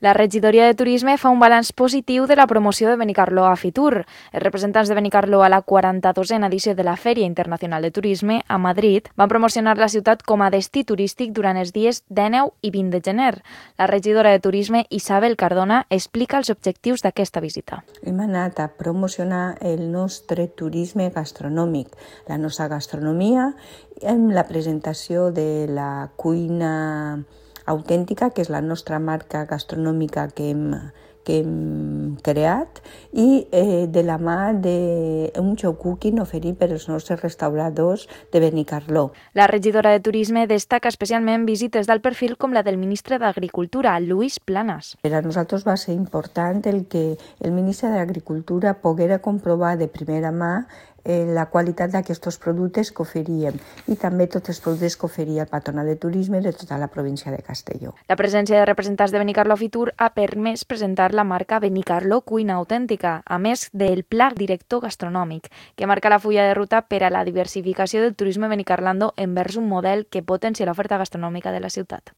La regidoria de Turisme fa un balanç positiu de la promoció de Benicarló a Fitur. Els representants de Benicarló a la 42a edició de la Fèria Internacional de Turisme a Madrid van promocionar la ciutat com a destí turístic durant els dies 19 i 20 de gener. La regidora de Turisme, Isabel Cardona, explica els objectius d'aquesta visita. Hem anat a promocionar el nostre turisme gastronòmic, la nostra gastronomia, amb la presentació de la cuina autèntica, que és la nostra marca gastronòmica que hem creat, i de la mà d'un show cooking oferit per als nostres restauradors de Benicarló. La regidora de Turisme destaca especialment visites d'alt perfil com la del ministre d'Agricultura, Luis Planas. Per a nosaltres va ser important el que el ministre d'Agricultura poguera comprovar de primera mà la qualitat d'aquests productes que oferíem i també tots els productes que oferia el Patronat de Turisme de tota la província de Castelló. La presència de representants de Benicarló a Fitur ha permès presentar la marca Benicarló Cuina Autèntica, a més del Pla Director Gastronòmic, que marca la fulla de ruta per a la diversificació del turisme benicarlando envers un model que potencia l'oferta gastronòmica de la ciutat.